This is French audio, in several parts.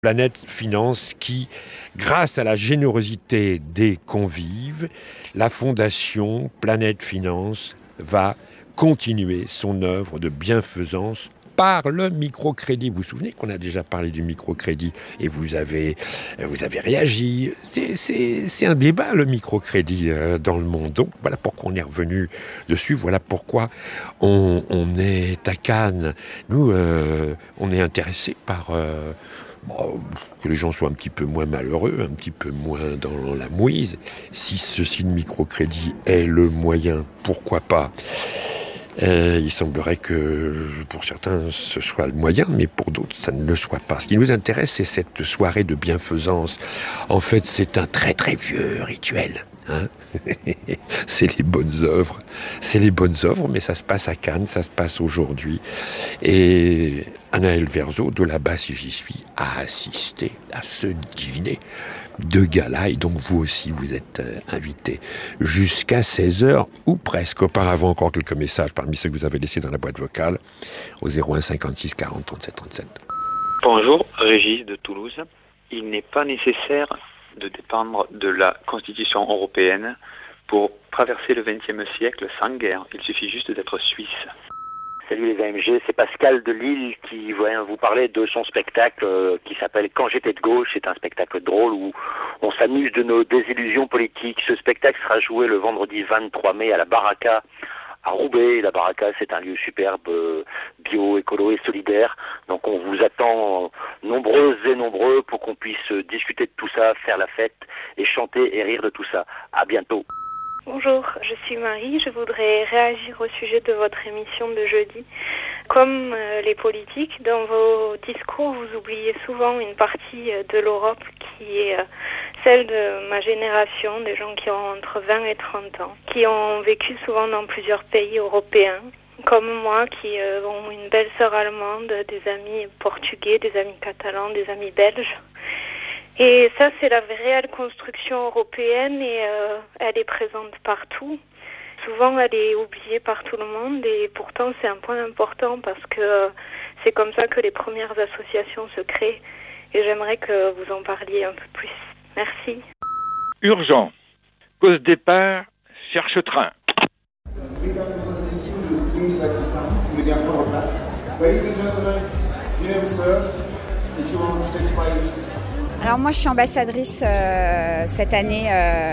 Planète Finance qui, grâce à la générosité des convives, la fondation Planète Finance va continuer son œuvre de bienfaisance par le microcrédit. Vous vous souvenez qu'on a déjà parlé du microcrédit et vous avez réagi. C'est un débat, le microcrédit, dans le monde. Donc voilà pourquoi on est revenu dessus. Voilà pourquoi on est à Cannes. Nous, on est intéressés par... que les gens soient un petit peu moins malheureux, un petit peu moins dans la mouise. Si le microcrédit est le moyen, pourquoi pas ? Il semblerait que pour certains ce soit le moyen, mais pour d'autres ça ne le soit pas. Ce qui nous intéresse, c'est cette soirée de bienfaisance. En fait, c'est un très très vieux rituel. C'est les bonnes œuvres. C'est les bonnes œuvres, mais ça se passe à Cannes, ça se passe aujourd'hui. Et Anaël Verzo, de là-bas si j'y suis, a assisté à ce dîner de gala. Et donc vous aussi, vous êtes invités jusqu'à 16h ou presque. Auparavant, encore quelques messages parmi ceux que vous avez laissés dans la boîte vocale au 01 56 40 37 37. Bonjour, Régis de Toulouse. Il n'est pas nécessaire de dépendre de la Constitution européenne pour traverser le XXe siècle sans guerre. Il suffit juste d'être suisse. Salut les AMG, c'est Pascal de Lille qui vient vous parler de son spectacle qui s'appelle Quand j'étais de gauche. C'est un spectacle drôle où on s'amuse de nos désillusions politiques. Ce spectacle sera joué le vendredi 23 mai à la Baraka à Roubaix. La Baraka, c'est un lieu superbe, bio, écolo et solidaire. Donc on vous attend nombreuses et nombreux pour qu'on puisse discuter de tout ça, faire la fête et chanter et rire de tout ça. À bientôt. Bonjour, je suis Marie. Je voudrais réagir au sujet de votre émission de jeudi. Comme les politiques, dans vos discours, vous oubliez souvent une partie de l'Europe qui est celle de ma génération, des gens qui ont entre 20 et 30 ans, qui ont vécu souvent dans plusieurs pays européens, comme moi, qui ont une belle sœur allemande, des amis portugais, des amis catalans, des amis belges. Et ça, c'est la réelle construction européenne et elle est présente partout. Souvent, elle est oubliée par tout le monde et pourtant, c'est un point important parce que c'est comme ça que les premières associations se créent. Et j'aimerais que vous en parliez un peu plus. Merci. Urgent. Cause départ, cherche train. Mesdames et messieurs, le dîner va être servi, si vous voulez bien prendre place. Ladies and gentlemen, dinner is served. If you want to take place. Alors moi je suis ambassadrice cette année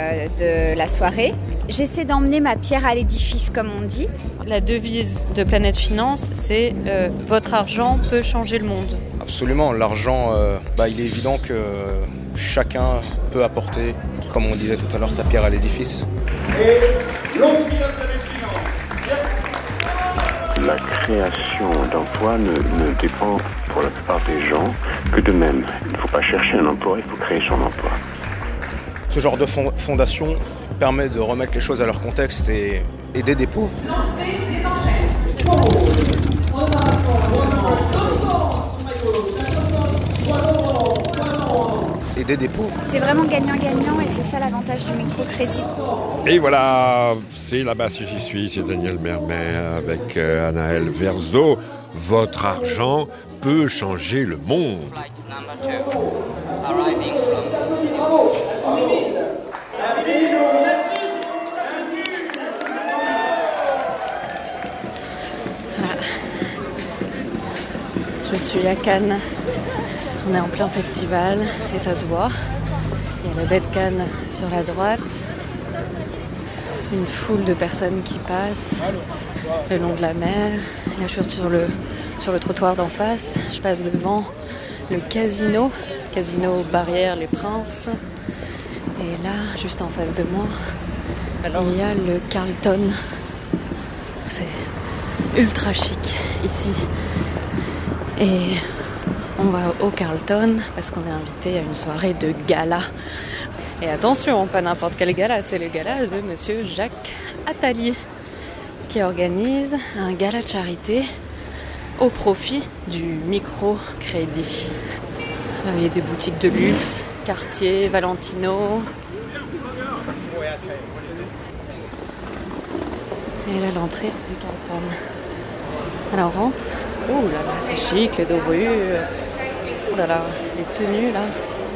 de la soirée. J'essaie d'emmener ma pierre à l'édifice comme on dit. La devise de Planète Finance, c'est votre argent peut changer le monde. Absolument, l'argent, il est évident que chacun peut apporter, comme on disait tout à l'heure, sa pierre à l'édifice. Et longue vie à Planète Finance. La création d'emplois ne dépend pour la plupart des gens que d'eux-mêmes. Il ne faut pas chercher un emploi, il faut créer son emploi. Ce genre de fondation permet de remettre les choses à leur contexte et aider des pauvres. Lancer des enchères. Aider des pauvres. C'est vraiment gagnant-gagnant et c'est ça l'avantage du microcrédit. Et voilà, c'est là-bas si j'y suis, c'est Daniel Mermet avec Anaël Verzo. Votre argent peut changer le monde. Je suis à Cannes. On est en plein festival et ça se voit. Il y a la baie de Cannes sur la droite. Une foule de personnes qui passent le long de la mer. Et là, je suis sur le trottoir d'en face. Je passe devant le casino Barrière Les Princes. Et là, juste en face de moi, il y a le Carlton. C'est ultra chic ici. Et on va au Carlton parce qu'on est invité à une soirée de gala. Et attention, pas n'importe quel gala, c'est le gala de monsieur Jacques Attali qui organise un gala de charité au profit du microcrédit. Là, il y a des boutiques de luxe, Cartier, Valentino. Et là, l'entrée du Carlton. Alors, on rentre. Oh là là, c'est chic, les dorures. Alors, les tenues là,